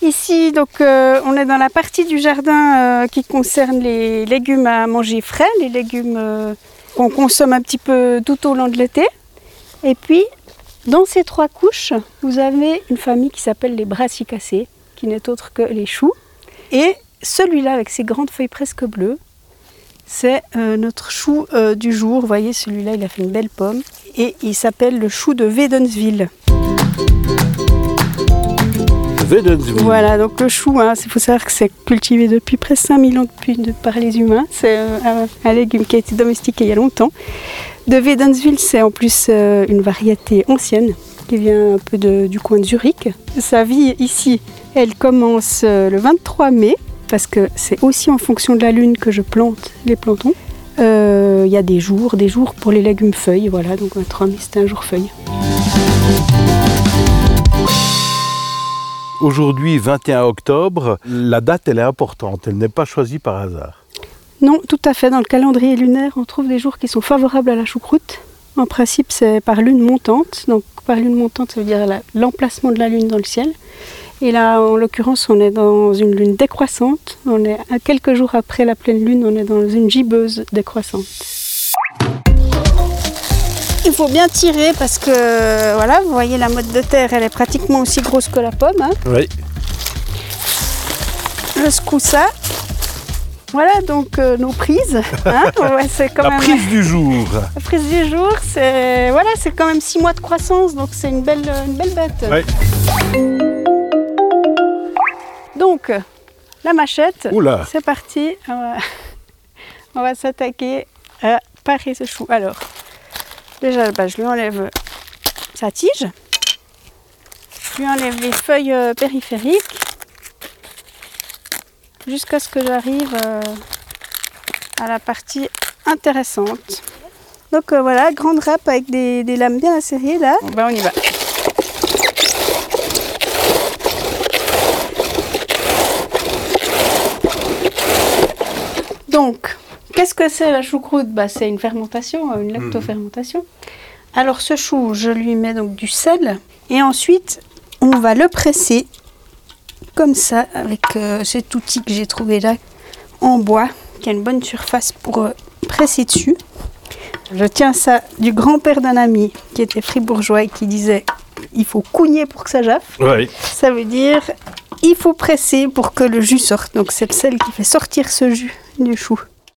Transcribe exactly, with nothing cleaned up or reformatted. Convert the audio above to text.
ici, donc, euh, on est dans la partie du jardin euh, qui concerne les légumes à manger frais, les légumes euh, qu'on consomme un petit peu tout au long de l'été. Et puis, dans ces trois couches, vous avez une famille qui s'appelle les brassicacées, qui n'est autre que les choux. Et celui-là, avec ses grandes feuilles presque bleues, c'est euh, notre chou euh, du jour. Vous voyez, celui-là, il a fait une belle pomme. Et il s'appelle le chou de Wädenswil. Wädenswil. Voilà, donc le chou, il hein, faut savoir que c'est cultivé depuis presque cinq mille ans depuis, de, par les humains. C'est euh, un, un légume qui a été domestiqué il y a longtemps. De Wädenswil, c'est en plus euh, une variété ancienne qui vient un peu de, du coin de Zurich. Sa vie ici, elle commence euh, le vingt-trois mai, parce que c'est aussi en fonction de la lune que je plante les plantons. Il euh, y a des jours, des jours pour les légumes feuilles, voilà, donc vingt-trois mai, c'est un jour feuille. Aujourd'hui, vingt et un octobre, la date elle est importante, elle n'est pas choisie par hasard. Non, tout à fait. Dans le calendrier lunaire, on trouve des jours qui sont favorables à la choucroute. En principe, c'est par lune montante. Donc par lune montante, ça veut dire la, l'emplacement de la lune dans le ciel. Et là, en l'occurrence, on est dans une lune décroissante. On est à quelques jours après la pleine lune, on est dans une gibbeuse décroissante. Il faut bien tirer parce que, voilà, vous voyez, la motte de terre, elle est pratiquement aussi grosse que la pomme. Hein. Oui. Je secoue ça. Voilà donc euh, nos prises. Hein. Ouais, c'est quand la même... prise du jour. La prise du jour, c'est voilà, c'est quand même six mois de croissance, donc c'est une belle, une belle bête. Oui. Donc, la machette, Oula. C'est parti. On va, on va s'attaquer à parer ce chou. Alors, déjà, bah, je lui enlève sa tige. Je lui enlève les feuilles euh, périphériques. Jusqu'à ce que j'arrive euh, à la partie intéressante. Donc euh, voilà, grande râpe avec des, des lames bien acérées là. Bon, ben on y va. Donc, qu'est-ce que c'est la choucroute? Bah, c'est une fermentation, une lactofermentation. Mmh. Alors ce chou, je lui mets donc du sel et ensuite on va le presser. Comme ça, avec euh, cet outil que j'ai trouvé là, en bois, qui a une bonne surface pour euh, presser dessus. Je tiens ça du grand-père d'un ami qui était fribourgeois et qui disait « il faut cougner pour que ça jaffe Oui. ». Ça veut dire « il faut presser pour que le jus sorte ». Donc c'est le sel qui fait sortir ce jus du chou.